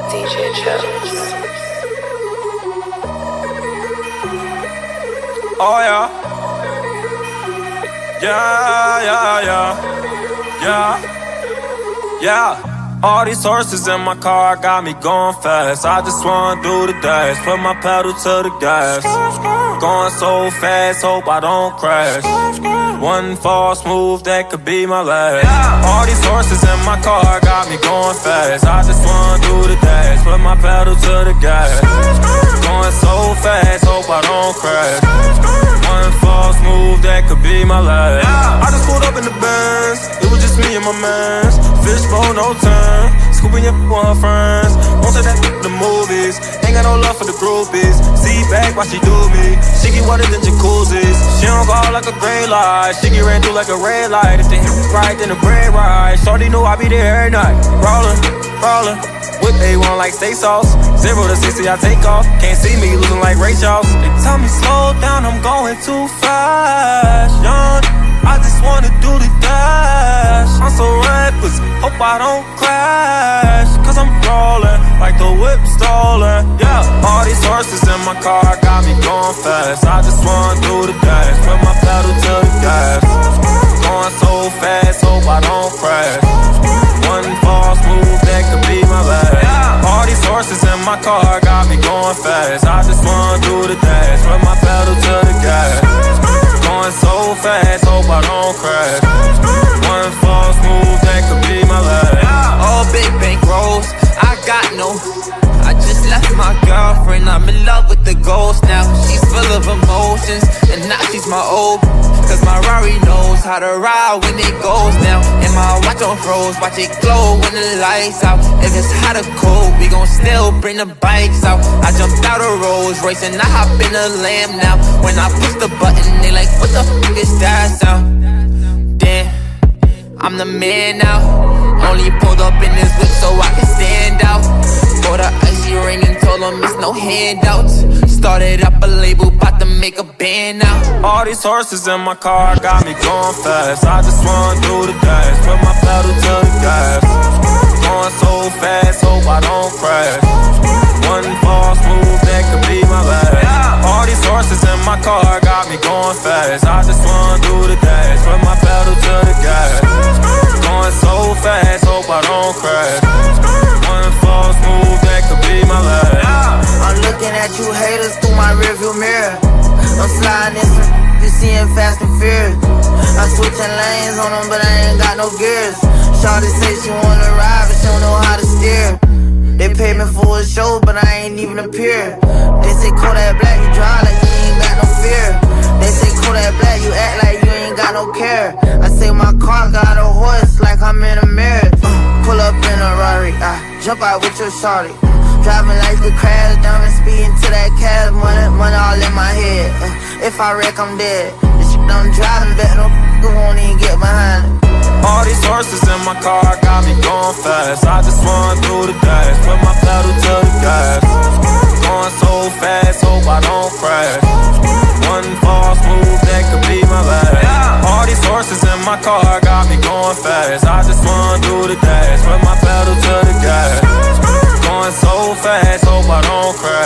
DJ Jones. Oh yeah. Yeah. All these horses in my car got me going fast. I just wanna do the dash, put my pedal to the gas. Going so fast, hope I don't crash. One false move, that could be my last. All these horses in my car got me going fast. I just wanna do the dash, put my pedal to the gas. Going so fast, hope I don't crash. One false move, that could be my last. I just pulled up in the Benz, it was just me and my mans. Fishbowl, no turn, scooping your with her friends. Won't say that the movies, ain't got no love for the groupies. See back while she do me, she get wetter than jacuzzis. She don't go out like a gray light, she get ran through like a red light. If the hit right, then the bread right. Shorty know I be there every night. Rollin', whip A1 like steak sauce. 0 to 60 I take off, can't see me losing like Ray Charles. They tell me slow down, I'm going too fast. Young, I just wanna do the dash. I'm so reckless, hope I don't crash. Cause I'm rollin' like the whip stolen. Yeah, all these horses in my car got me going fast. I just wanna do the dash, put my pedal to the gas. Going so fast, hope I don't crash. One false move, that could be my last. All these horses in my car got me going fast. I just wanna do the dash, put my pedal to the gas. Going so fast, hope I don't crash. One false move, that could be my last. All big bank rolls, I got no. I just left my girlfriend, I'm in love with the ghost now. She's full of emotions, and now she's my old. Cause my Rari knows how to ride when it goes down. And my watch on froze, watch it glow when the lights out. If it's hot or cold, we gon' still bring the bikes out. I jumped out of Rolls Royce and I hop in a Lamb now. When I push the button, they like, what the fuck is that sound? Damn, I'm the man now. Only pulled up in this whip so I can stand out. Bought a icy ring and told them it's no handouts. Started up a label, bout to make a band now. All these horses in my car got me going fast. I just wanna do the dash, put my pedal to the gas. Going so fast, hope I don't crash. One false move, that could be my last. All these horses in my car got me going fast. I just wanna do the dash, put my pedal to the gas. Going so fast, hope I don't crash. One false move, that could be my last. I'm looking at you haters through my rearview mirror. I'm sliding in some, you seeing Fast and Furious. I'm switching lanes on them, but I ain't got no gears. Shawty say she wanna ride, but she don't know how to steer. They pay me for a show, but I ain't even appear. They say Kodak Black, you dry like you ain't got no fear. They say Kodak Black, you act like you ain't got no care. I say my car got a horse like I'm in a mirror. Pull up in a Rari, I jump out with your shawty. Driving like the crash, diamond speeding to that cash. Money all in my head. If I wreck, I'm dead. The shit I'm driving, bet no won't even get behind it. All these horses in my car got me going fast. I just wanna do the dash, put my pedal to the gas. Going so fast, hope I don't crash. One false move, that could be my last. All these horses in my car got me going fast. I just wanna do the dash, put my pedal to the gas. Going so fast, hope I don't crash.